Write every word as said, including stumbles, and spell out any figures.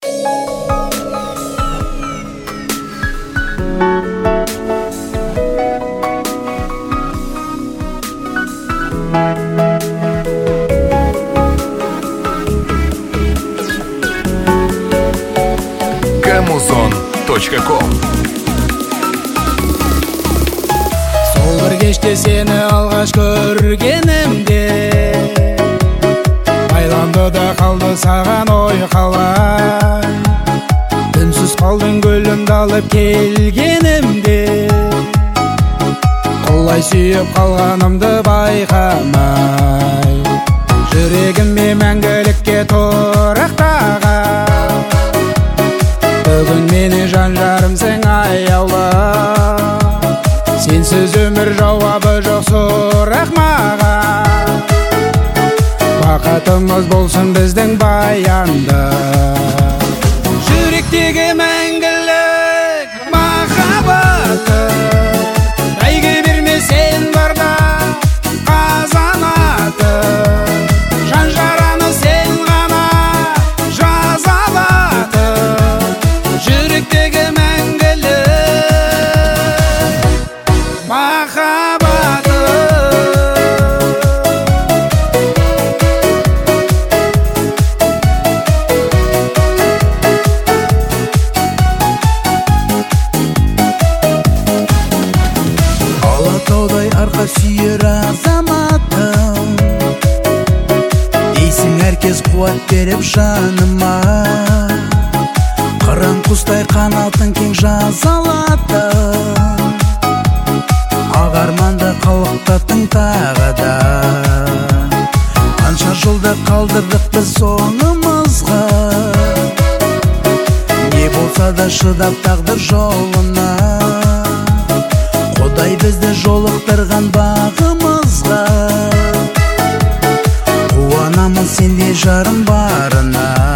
камузон точка ком. Сол бір кеште сені алғаш көргенімде байланды да қалды саған ой қалай. Үнсіз қалдың гүлімді алып келгенімде құлай сүйіп қалғанымды байқамай жүрегіме мәңгілікке тұрақтаған. Бүгін мені жан жарымсың аяулы, сенсіз өмір жауабы жоқ сұрақ маған. Бақытымыз болсын біздің баянды, жүректегі мәңгілік махаббаты. Бәйге берме сен барда қазанаты, жан жараны сен ғана жазалаты. Жүректегі мәңгілік махаббаты. Алатаудай арқа сүйер азаматым, дейсің әркез қуат беріп жаныма. Қыран құстай қанатын кең жазалады, ақ арманды қалықтаттың тағы да. Қанша жолда қалдырдық біз соңымызға, не болса да шыдап тағдыр жолына. Құдай бізді жолықтырған бағымызға, қуанамын сенде жарым барына.